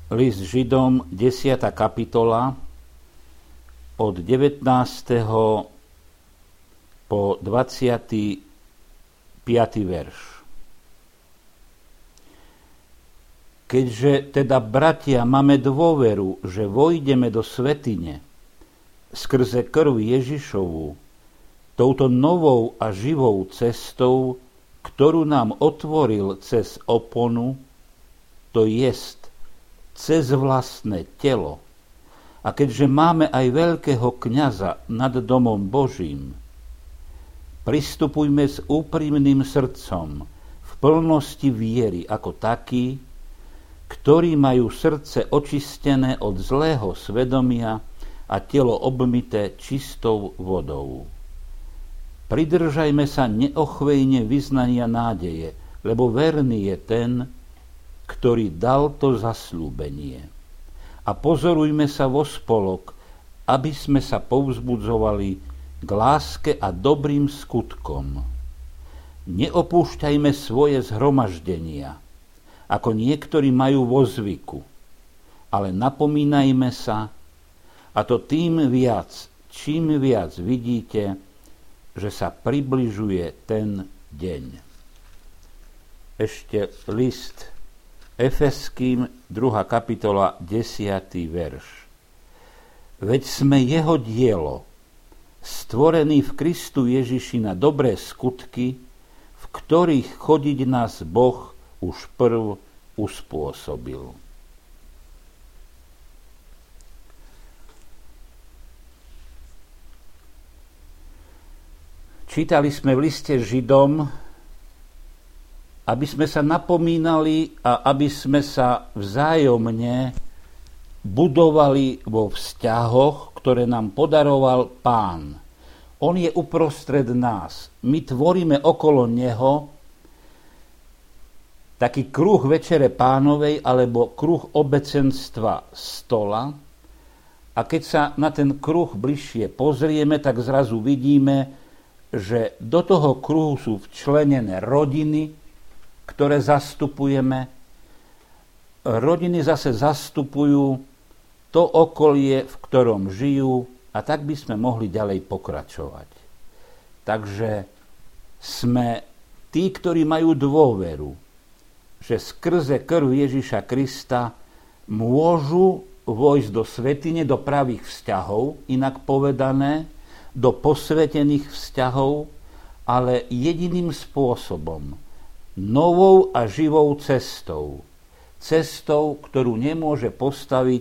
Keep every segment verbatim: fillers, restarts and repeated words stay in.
List Židom, desiata kapitola, od devätnásteho po dvadsiaty piaty verš. Keďže teda, bratia, máme dôveru, že vojdeme do svätyne skrze krv Ježišovu, touto novou a živou cestou, ktorú nám otvoril cez oponu, to jest cez vlastné telo. A keďže máme aj veľkého kňaza nad domom Božím, pristupujme s úprimným srdcom v plnosti viery ako takí, ktorí majú srdce očistené od zlého svedomia a telo obmyté čistou vodou. Pridržajme sa neochvejne vyznania nádeje, lebo verný je ten, ktorý dal to zasľúbenie. A pozorujme sa vo spolok, aby sme sa povzbudzovali k láske a dobrým skutkom. Neopúšťajme svoje zhromaždenia, ako niektorí majú vo zvyku, ale napomínajme sa, a to tým viac, čím viac vidíte, že sa približuje ten deň. Ešte list Efeským, druhá kapitola, desiatý verš. Veď sme jeho dielo, stvorení v Kristu Ježiši na dobré skutky, v ktorých chodiť nás Boh už prv uspôsobil. Čítali sme v liste Židom, aby sme sa napomínali a aby sme sa vzájomne budovali vo vzťahoch, ktoré nám podaroval Pán. On je uprostred nás. My tvoríme okolo neho taký kruh Večere Pánovej alebo kruh obecenstva stola. A keď sa na ten kruh bližšie pozrieme, tak zrazu vidíme, že do toho kruhu sú včlenené rodiny, ktoré zastupujeme. Rodiny zase zastupujú to okolie, v ktorom žijú, a tak by sme mohli ďalej pokračovať. Takže sme tí, ktorí majú dôveru, že skrze krv Ježiša Krista môžu vojsť do svätyne, do pravých vzťahov, inak povedané, do posvätených vzťahov, ale jediným spôsobom, novou a živou cestou. Cestou, ktorú nemôže postaviť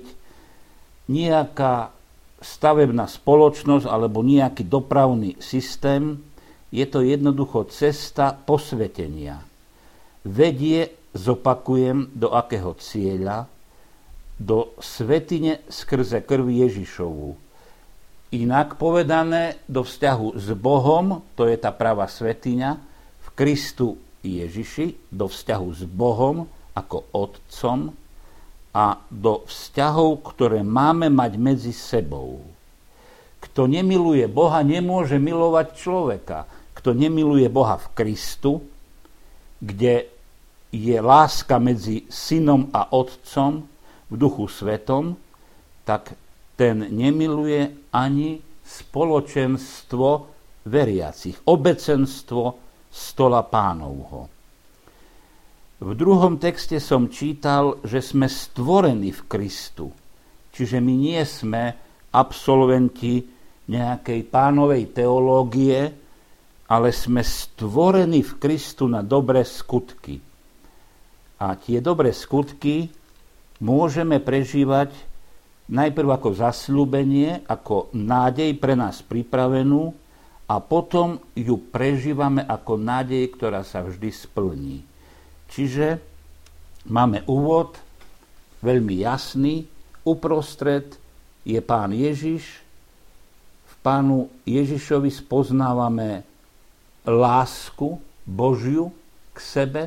nejaká stavebná spoločnosť alebo nejaký dopravný systém. Je to jednoducho cesta posvätenia. Vedie, zopakujem, do akého cieľa? Do svätyne skrze krv Ježišovu. Inak povedané, do vzťahu s Bohom, to je tá pravá svätyňa, v Kristu Ježiši, do vzťahu s Bohom ako Otcom a do vzťahov, ktoré máme mať medzi sebou. Kto nemiluje Boha, nemôže milovať človeka. Kto nemiluje Boha v Kristu, kde je láska medzi Synom a Otcom v Duchu Svetom, tak ten nemiluje ani spoločenstvo veriacich, obecenstvo stola Pánovho. V druhom texte som čítal, že sme stvorení v Kristu. Čiže my nie sme absolventi nejakej Pánovej teológie, ale sme stvorení v Kristu na dobré skutky. A tie dobré skutky môžeme prežívať najprv ako zasľúbenie, ako nádej pre nás pripravenú, a potom ju prežívame ako nádej, ktorá sa vždy splní. Čiže máme úvod veľmi jasný, uprostred je Pán Ježiš, v Pánu Ježišovi spoznávame lásku Božiu k sebe,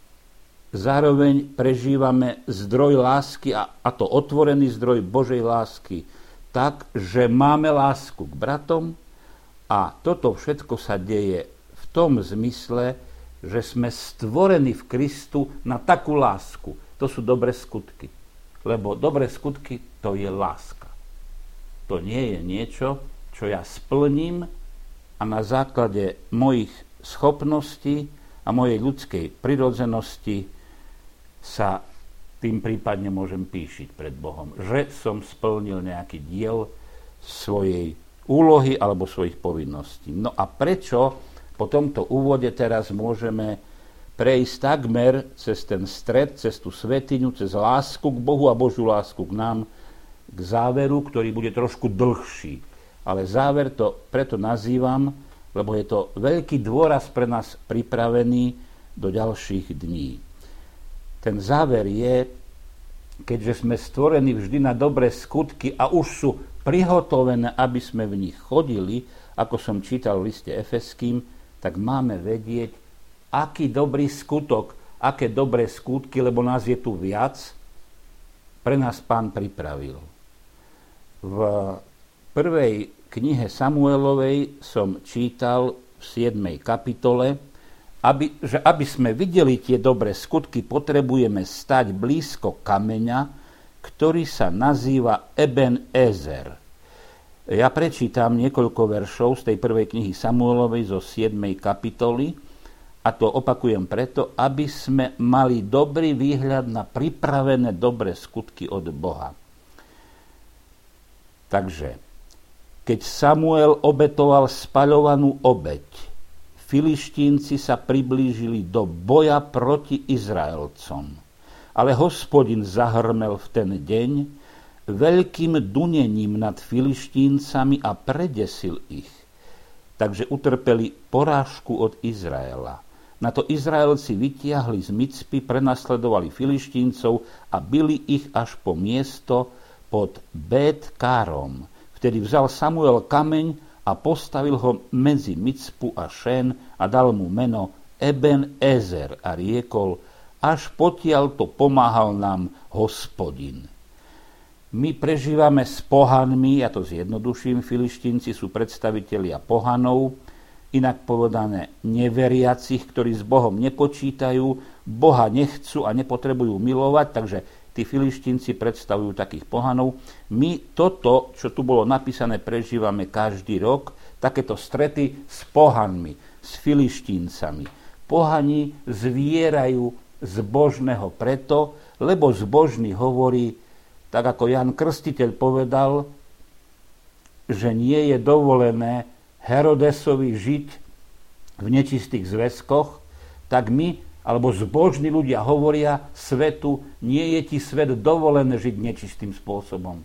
zároveň prežívame zdroj lásky, a, a to otvorený zdroj Božej lásky, tak, že máme lásku k bratom. A toto všetko sa deje v tom zmysle, že sme stvorení v Kristu na takú lásku. To sú dobré skutky. lebo dobré skutky to je láska. To nie je niečo, čo ja splním a na základe mojich schopností a mojej ľudskej prirodzenosti sa tým prípadne môžem píšiť pred Bohom, že som splnil nejaký diel svojej úlohy alebo svojich povinností. No a prečo po tomto úvode teraz môžeme prejsť takmer cez ten stred, cez tú svätyňu, cez lásku k Bohu a Božiu lásku k nám, k záveru, ktorý bude trošku dlhší. Ale záver to preto nazývam, lebo je to veľký dôraz pre nás pripravený do ďalších dní. Ten záver je, keďže sme stvorení vždy na dobré skutky a už sú prihotovené, aby sme v nich chodili, ako som čítal v liste Efeským, tak máme vedieť, aký dobrý skutok, aké dobré skutky, lebo nás je tu viac, pre nás Pán pripravil. V prvej knihe Samuelovej som čítal v siedmej kapitole, aby, že aby sme videli tie dobré skutky, potrebujeme stať blízko kameňa, ktorý sa nazýva Eben Ezer. Ja prečítam niekoľko veršov z tej prvej knihy Samuelovej zo siedmej kapitoly a to opakujem preto, aby sme mali dobrý výhľad na pripravené dobré skutky od Boha. Takže, keď Samuel obetoval spaľovanú obeť, Filištínci sa priblížili do boja proti Izraelcom. Ale Hospodin zahrmel v ten deň veľkým dunením nad Filištíncami a predesil ich. Takže utrpeli porážku od Izraela. Na to Izraelci vytiahli z Micpy, prenasledovali Filištíncov a bili ich až po miesto pod Bet-Károm. Vtedy vzal Samuel kameň a postavil ho medzi Micpu a Šén a dal mu meno Eben Ezer a riekol, až potiaľ to pomáhal nám Hospodin. My prežívame s pohanmi, ja to zjednoduším, Filištínci sú predstavitelia pohanov, inak povedané neveriacich, ktorí s Bohom nepočítajú, Boha nechcú a nepotrebujú milovať, takže tí Filištínci predstavujú takých pohanov. My toto, čo tu bolo napísané, prežívame každý rok, takéto strety s pohanmi, s Filištíncami. Pohani zvierajú zbožného preto, lebo zbožný hovorí, tak ako Ján Krstiteľ povedal, že nie je dovolené Herodesovi žiť v nečistých zväzkoch, tak my, alebo zbožní ľudia hovoria svetu, nie je ti svet dovolené žiť nečistým spôsobom.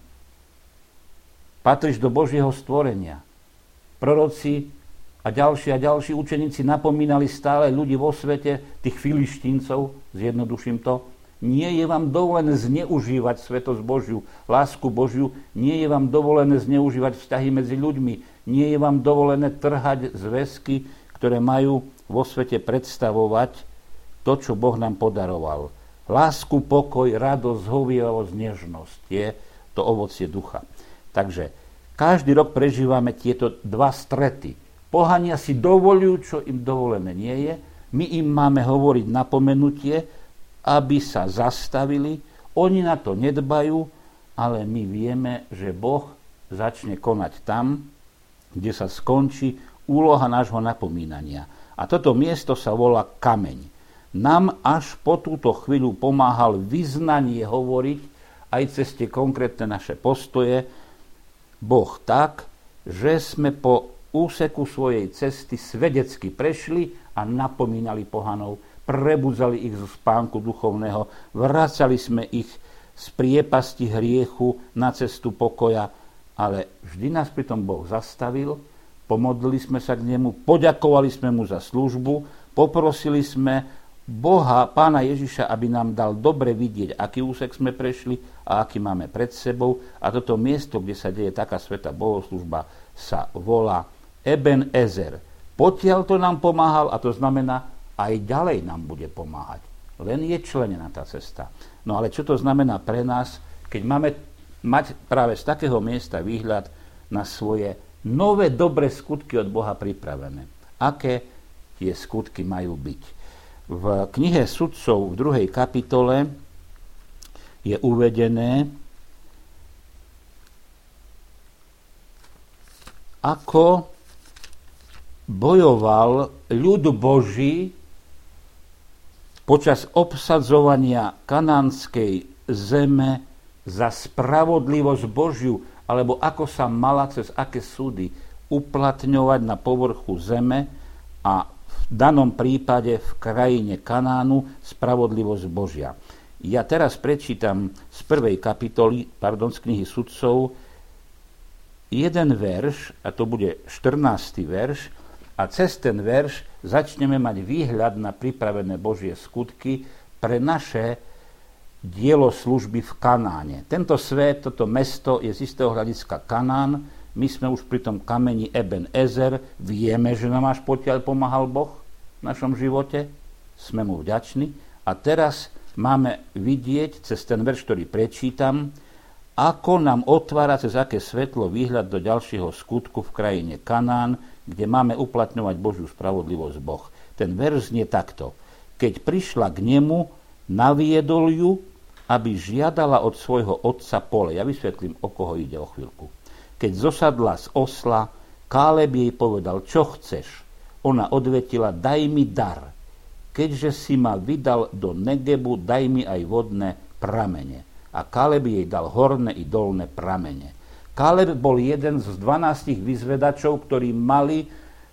Patríš do Božieho stvorenia. Proroci a ďalší a ďalší učeníci napomínali stále ľudí vo svete, tých Filištíncov, zjednoduším to, nie je vám dovolené zneužívať svetosť Božiu, lásku Božiu, nie je vám dovolené zneužívať vzťahy medzi ľuďmi, nie je vám dovolené trhať zväzky, ktoré majú vo svete predstavovať to, čo Boh nám podaroval. Lásku, pokoj, radosť, zhovievavosť, nežnosť je to ovocie ducha. Takže každý rok prežívame tieto dva strety. Pohania si dovolujú, čo im dovolené nie je. My im máme hovoriť napomenutie, aby sa zastavili. Oni na to nedbajú, ale my vieme, že Boh začne konať tam, kde sa skončí úloha nášho napomínania. A toto miesto sa volá kameň. Nám až po túto chvíľu pomáhal vyznanie hovoriť aj cez tie konkrétne naše postoje Boh tak, že sme po úseku svojej cesty svedecky prešli a napomínali pohanov, prebudzali ich zo spánku duchovného, vracali sme ich z priepasti hriechu na cestu pokoja, ale vždy nás pritom Boh zastavil, pomodlili sme sa k nemu, poďakovali sme mu za službu, poprosili sme Boha, Pána Ježiša, aby nám dal dobre vidieť, aký úsek sme prešli a aký máme pred sebou. A toto miesto, kde sa deje taká svätá bohoslúžba, sa volá Eben Ezer. Potiaľ to nám pomáhal, a to znamená, aj ďalej nám bude pomáhať. Len je členená tá cesta. No ale čo to znamená pre nás, keď máme mať práve z takého miesta výhľad na svoje nové dobré skutky od Boha pripravené? Aké tie skutky majú byť? V knihe Sudcov v druhej kapitole je uvedené, ako bojoval ľud Boží počas obsadzovania kanánskej zeme za spravodlivosť Božiu, alebo ako sa mala cez aké súdy uplatňovať na povrchu zeme a v danom prípade v krajine Kanánu spravodlivosť Božia. Ja teraz prečítam z prvej kapitoly, pardon, z knihy Sudcov, jeden verš, a to bude štrnásty verš, a cez ten verš začneme mať výhľad na pripravené Božie skutky pre naše dielo služby v Kanáne. Tento svet, toto mesto je z istého hľadiska Kanán. My sme už pri tom kameni Eben Ezer, vieme, že nám až potiaľ pomáhal Boh v našom živote, sme mu vďační. A teraz máme vidieť cez ten verš, ktorý prečítam, ako nám otvára cez aké svetlo výhľad do ďalšieho skutku v krajine Kanán, kde máme uplatňovať Božiu spravodlivosť Boh. Ten verš znie takto. Keď prišla k nemu, naviedol ju, aby žiadala od svojho otca pole. Ja vysvetlím, o koho ide o chvíľku. Keď zosadla z osla, Káleb jej povedal, čo chceš? Ona odvetila, daj mi dar. Keďže si ma vydal do Negebu, daj mi aj vodné pramene. A Káleb jej dal horné i dolné pramene. Káleb bol jeden z dvanástich vyzvedačov, ktorí mali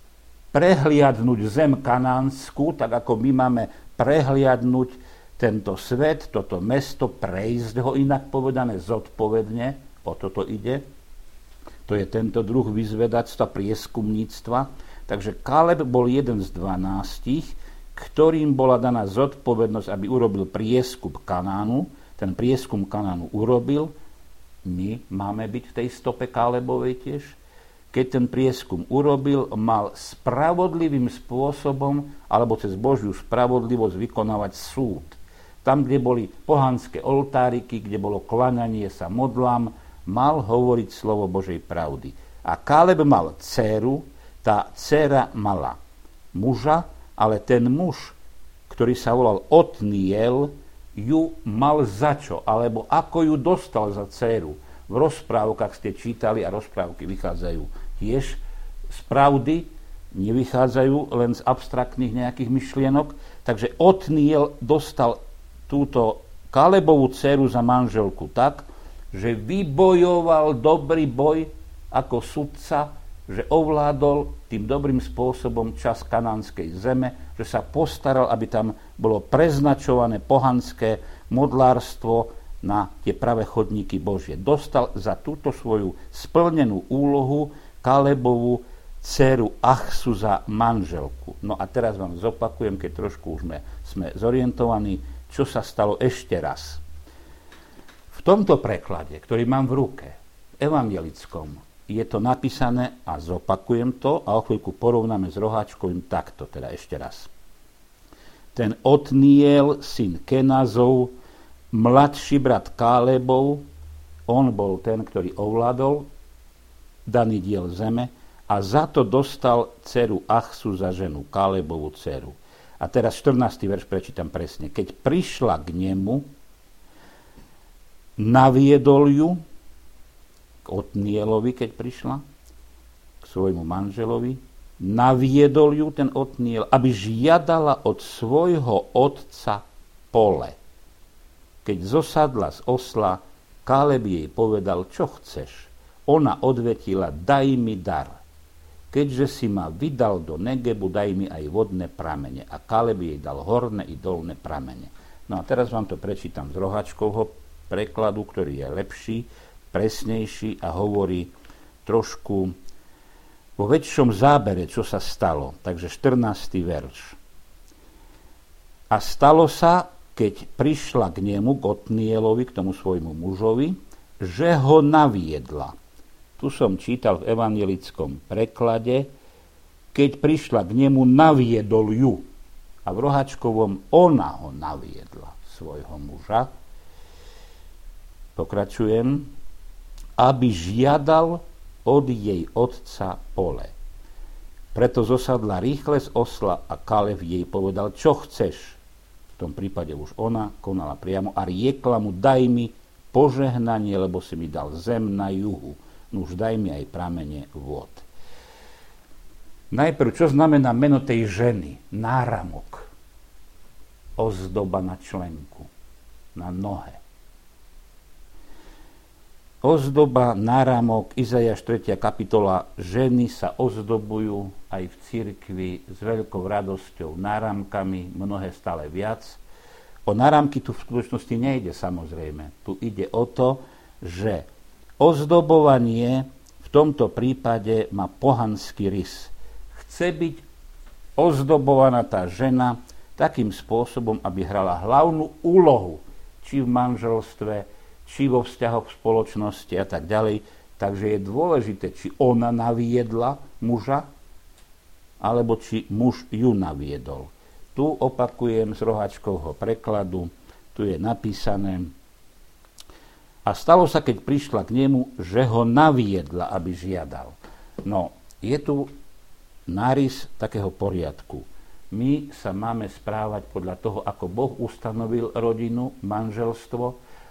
prehliadnúť zem kanánsku, tak ako my máme prehliadnúť tento svet, toto mesto, prejsť ho, inak povedané zodpovedne, o toto ide. To je tento druh vyzvedactva, prieskumníctva. Takže Káleb bol jeden z dvanástich, ktorým bola daná zodpovednosť, aby urobil prieskum Kanánu. Ten prieskum Kanánu urobil. My máme byť v tej stope Kálebovej tiež. Keď ten prieskum urobil, mal spravodlivým spôsobom alebo cez Božiu spravodlivosť vykonávať súd. Tam, kde boli pohanské oltáriky, kde bolo klaňanie sa modlám, mal hovoriť slovo Božej pravdy. A Káleb mal dcéru, tá dcéra mala muža, ale ten muž, ktorý sa volal Otniel, ju mal za čo, alebo ako ju dostal za dcéru. V rozprávkach ste čítali a rozprávky vychádzajú tiež z pravdy, nevychádzajú len z abstraktných nejakých myšlienok. Takže Otniel dostal túto Kálebovú dcéru za manželku tak, že vybojoval dobrý boj ako sudca, že ovládol tým dobrým spôsobom čas kanánskej zeme, že sa postaral, aby tam bolo preznačované pohanské modlárstvo na tie pravé chodníky Božie. Dostal za túto svoju splnenú úlohu Kálebovú dceru Achsu za manželku. No a teraz vám zopakujem, keď trošku už sme, sme zorientovaní, čo sa stalo ešte raz. V tomto preklade, ktorý mám v ruke, evangelickom, je to napísané, a zopakujem to, a o chvíľku porovnáme s Roháčkovým takto, teda ešte raz. Ten Otniel, syn Kenazov, mladší brat Kálebov, on bol ten, ktorý ovládol daný diel zeme a za to dostal dceru Achsu za ženu, Kálebovú dceru. A teraz štrnásty verš prečítam presne. Keď prišla k nemu, naviedol ju, Otnielovi, keď prišla k svojmu manželovi, naviedol ju ten Otniel, aby žiadala od svojho otca pole. Keď zosadla z osla, Káleb jej povedal, čo chceš? Ona odvetila, daj mi dar. Keďže si ma vydal do Negebu, daj mi aj vodné pramene. A Káleb jej dal horné i dolné pramene. No a teraz vám to prečítam z Roháčkovho prekladu, ktorý je lepší, presnejší a hovorí trošku vo väčšom zábere, čo sa stalo. Takže štrnásty verš. A stalo sa, keď prišla k nemu, k Otnielovi, k tomu svojmu mužovi, že ho naviedla. Tu som čítal v evangelickom preklade, keď prišla k nemu, naviedol ju. A v Roháčkovom ona ho naviedla, svojho muža. Pokračujem. Aby žiadal od jej otca pole. Preto zosadla rýchle z osla a Káleb jej povedal, čo chceš? tom prípade už ona konala priamo a riekla mu, daj mi požehnanie, lebo si mi dal zem na juhu. Nuž daj mi aj pramene vôd. Najprv, čo znamená meno tej ženy? Náramok. Ozdoba na členku, na nohe. Ozdoba, náramok, Izaiáš tretia kapitola, ženy sa ozdobujú aj v cirkvi s veľkou radosťou, náramkami, mnohé stále viac. O náramky tu v skutočnosti nejde, samozrejme. Tu ide o to, že ozdobovanie v tomto prípade má pohanský rys. Chce byť ozdobovaná tá žena takým spôsobom, aby hrala hlavnú úlohu, či v manželstve, či vo vzťahoch v spoločnosti a tak ďalej. Takže je dôležité, či ona naviedla muža, alebo či muž ju naviedol. Tu opakujem z Roháčkovho prekladu, tu je napísané: a stalo sa, keď prišla k nemu, že ho naviedla, aby žiadal. No, je tu nárys takého poriadku. My sa máme správať podľa toho, ako Boh ustanovil rodinu, manželstvo.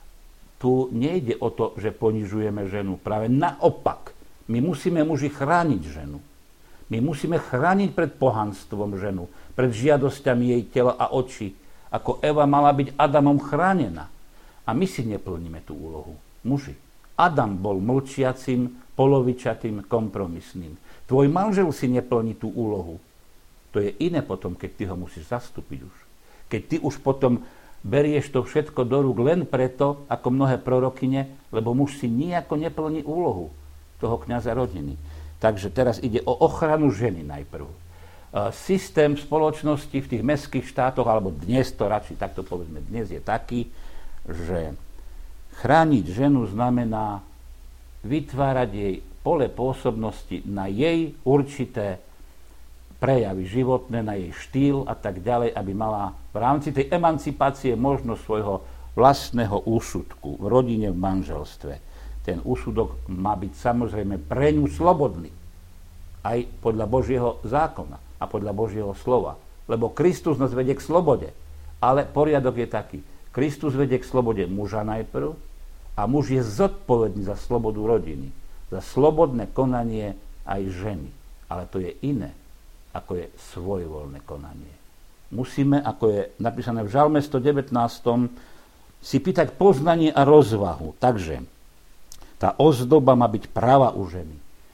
Tu nejde o to, že ponižujeme ženu. Práve naopak. My musíme muži chrániť ženu. My musíme chrániť pred pohanstvom ženu, pred žiadosťami jej tela a očí. Ako Eva mala byť Adamom chránená. A my si neplníme tú úlohu. Muži. Adam bol mlčiacim, polovičatým, kompromisným. Tvoj manžel si neplní tú úlohu. To je iné potom, keď ty ho musíš zastúpiť už. Keď ty už potom berieš to všetko do rúk len preto, ako mnohé prorokyne, lebo muž si nijako neplní úlohu toho kňaza rodiny. Takže teraz ide o ochranu ženy najprv. Systém spoločnosti v tých mestských štátoch, alebo dnes to radšej takto povedzme, dnes je taký, že chrániť ženu znamená vytvárať jej pole pôsobnosti na jej určité prejavy životné, na jej štýl a tak ďalej, aby mala v rámci tej emancipácie možnosť svojho vlastného úsudku v rodine, v manželstve. Ten úsudok má byť samozrejme pre ňu slobodný. Aj podľa Božieho zákona a podľa Božieho slova. Lebo Kristus nás vedie k slobode. Ale poriadok je taký. Kristus vedie k slobode muža najprv a muž je zodpovedný za slobodu rodiny. Za slobodné konanie aj ženy. Ale to je iné, ako je svojvoľné konanie. Musíme, ako je napísané v Žalme sto devätnásť, si pýtať poznanie a rozvahu. Takže tá ozdoba má byť práva u ženy.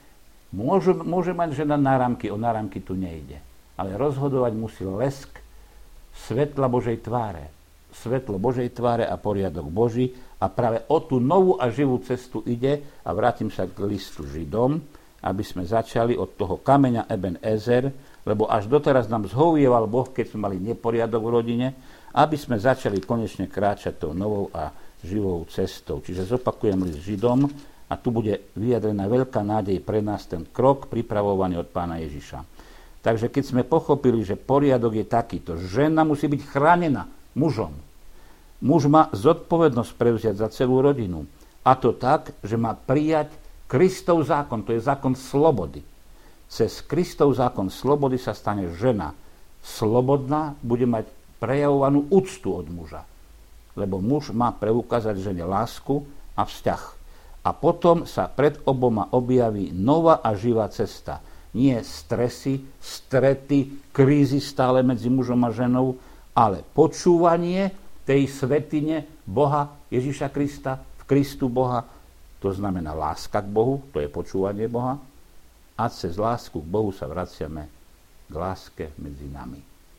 Môže, môže mať žena náramky, o náramky tu nejde. Ale rozhodovať musí lesk svetla Božej tváre. Svetlo Božej tváre a poriadok Boží. A práve o tú novú a živú cestu ide, a vrátim sa k listu Židom, aby sme začali od toho kameňa Eben Ezer, lebo až doteraz nám zhovieval Boh, keď sme mali neporiadok v rodine, aby sme začali konečne kráčať tou novou a živou cestou. Čiže zopakujem list Židom a tu bude vyjadrená veľká nádej pre nás, ten krok pripravovaný od Pána Ježiša. Takže keď sme pochopili, že poriadok je takýto, žena musí byť chránená mužom. Muž má zodpovednosť prevziať za celú rodinu. A to tak, že má prijať Kristov zákon, to je zákon slobody. Cez Kristov zákon slobody sa stane žena slobodná, bude mať prejavovanú úctu od muža. Lebo muž má preukázať žene lásku a vzťah. A potom sa pred oboma objaví nová a živá cesta. Nie stresy, strety, krízy stále medzi mužom a ženou, ale počúvanie tej svätyne Boha Ježiša Krista, v Kristu Boha, to znamená láska k Bohu, to je počúvanie Boha, a cez lásku k Bohu sa vraciame k láske medzi nami.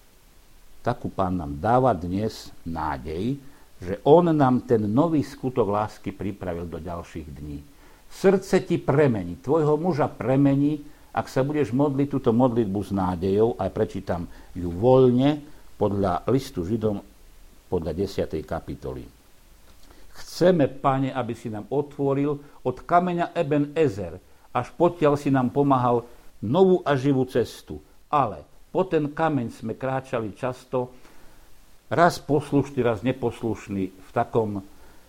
Takú Pán nám dáva dnes nádej, že On nám ten nový skutok lásky pripravil do ďalších dní. Srdce ti premení, tvojho muža premení, ak sa budeš modliť túto modlitbu s nádejou, aj prečítam ju voľne podľa listu Židom, podľa desiatej kapitoly. Chceme, Pane, aby si nám otvoril od kameňa Eben Ezer, až potiaľ si nám pomáhal novú a živú cestu. Ale po ten kameň sme kráčali často, raz poslušný, raz neposlušný, v takom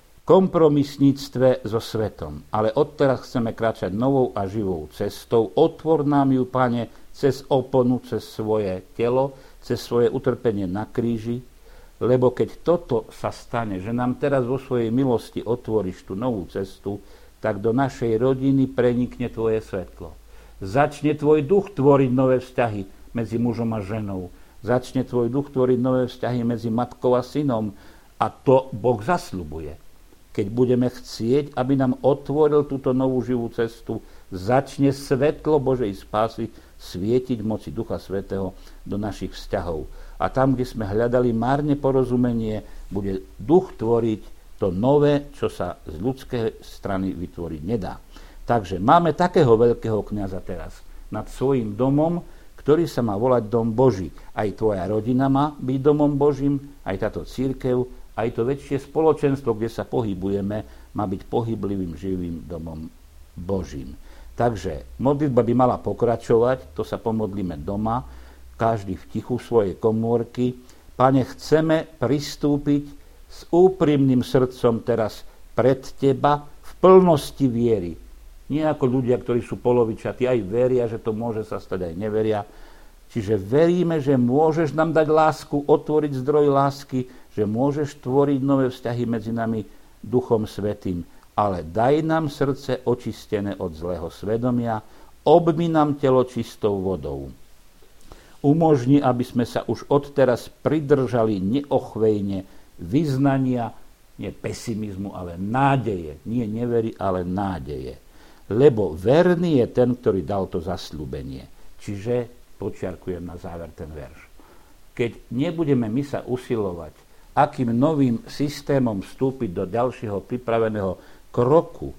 kompromisníctve so svetom. Ale odteraz chceme kráčať novou a živou cestou. Otvor nám ju, Pane, cez oponu, cez svoje telo, cez svoje utrpenie na kríži. Lebo keď toto sa stane, že nám teraz vo svojej milosti otvoríš tú novú cestu, tak do našej rodiny prenikne tvoje svetlo. Začne tvoj duch tvoriť nové vzťahy medzi mužom a ženou. Začne tvoj duch tvoriť nové vzťahy medzi matkou a synom. A to Boh zasľubuje. Keď budeme chcieť, aby nám otvoril túto novú živú cestu, začne svetlo Božej spásy svietiť v moci Ducha Svätého do našich vzťahov. A tam, kde sme hľadali márne porozumenie, bude duch tvoriť to nové, čo sa z ľudskej strany vytvoriť nedá. Takže máme takého veľkého kňaza teraz nad svojím domom, ktorý sa má volať Dom Boží. Aj tvoja rodina má byť domom Božím, aj táto cirkev, aj to väčšie spoločenstvo, kde sa pohybujeme, má byť pohyblivým, živým domom Božím. Takže modlitba by mala pokračovať, to sa pomodlíme doma, každý v tichu svojej komórky. Pane, chceme pristúpiť s úprimným srdcom teraz pred Teba v plnosti viery. Nie ako ľudia, ktorí sú polovičatí, aj veria, že to môže sa stať, aj neveria. Čiže veríme, že môžeš nám dať lásku, otvoriť zdroj lásky, že môžeš tvoriť nové vzťahy medzi nami Duchom Svätým. Ale daj nám srdce očistené od zlého svedomia, obmy nám telo čistou vodou. Umožni, aby sme sa už odteraz pridržali neochvejne vyznania, nie pesimizmu, ale nádeje. Nie nevery, ale nádeje. Lebo verný je ten, ktorý dal to zasľúbenie. Čiže, počiarkujem na záver ten verš. Keď nebudeme my sa usilovať, akým novým systémom vstúpiť do ďalšieho pripraveného kroku,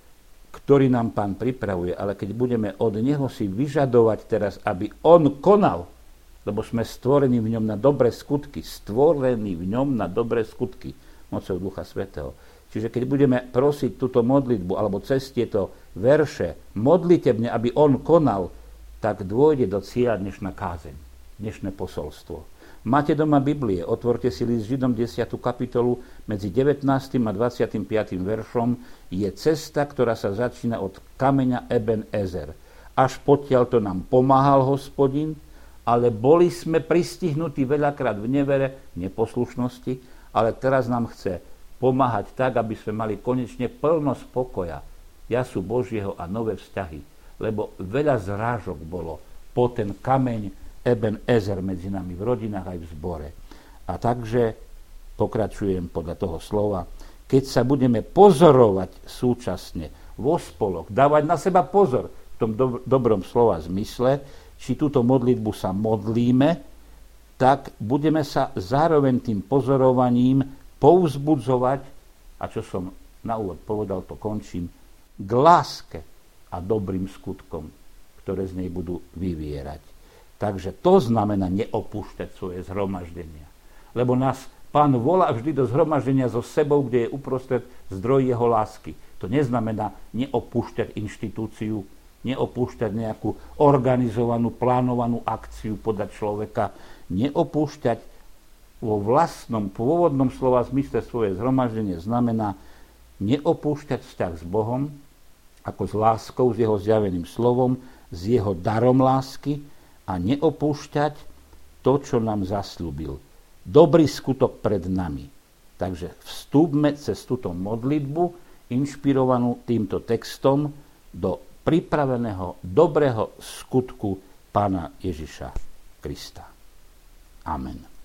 ktorý nám Pán pripravuje, ale keď budeme od Neho si vyžadovať teraz, aby On konal, lebo sme stvorení v ňom na dobré skutky, stvorení v ňom na dobré skutky mocou Ducha Svätého. Čiže keď budeme prosiť túto modlitbu, alebo cez tieto verše, modlitebne, aby On konal, tak dôjde do cieľa dnešná kázeň, dnešné posolstvo. Máte doma Biblie, otvorte si list Židom desiatu kapitolu, medzi devätnástym a dvadsiatym piatym veršom je cesta, ktorá sa začína od kameňa Eben Ezer. Až potiaľ to nám pomáhal Hospodin, ale boli sme pristihnutí veľakrát v nevere, neposlušnosti, ale teraz nám chce pomáhať tak, aby sme mali konečne plnosť pokoja, jasu Božieho a nové vzťahy. Lebo veľa zrážok bolo po ten kameň Eben Ezer medzi nami v rodinách aj v zbore. A takže pokračujem podľa toho slova. Keď sa budeme pozorovať súčasne vo spoloch, dávať na seba pozor v tom do- dobrom slova zmysle, či túto modlitbu sa modlíme, tak budeme sa zároveň tým pozorovaním povzbudzovať, a čo som na úvod povedal, to končím, k láske a dobrým skutkom, ktoré z nej budú vyvierať. Takže to znamená neopúšťať svoje zhromaždenia. Lebo nás Pán volá vždy do zhromaždenia so sebou, kde je uprostred zdroj jeho lásky. To neznamená neopúšťať inštitúciu, neopúšťať nejakú organizovanú, plánovanú akciu podľa človeka, neopúšťať vo vlastnom, pôvodnom slova zmysle svoje zhromaždenie znamená neopúšťať vzťah s Bohom, ako s láskou, s jeho zjaveným slovom, s jeho darom lásky, a neopúšťať to, čo nám zasľúbil. Dobrý skutok pred nami. Takže vstúpme cez túto modlitbu, inšpirovanú týmto textom, do pripraveného dobrého skutku Pána Ježiša Krista. Amen.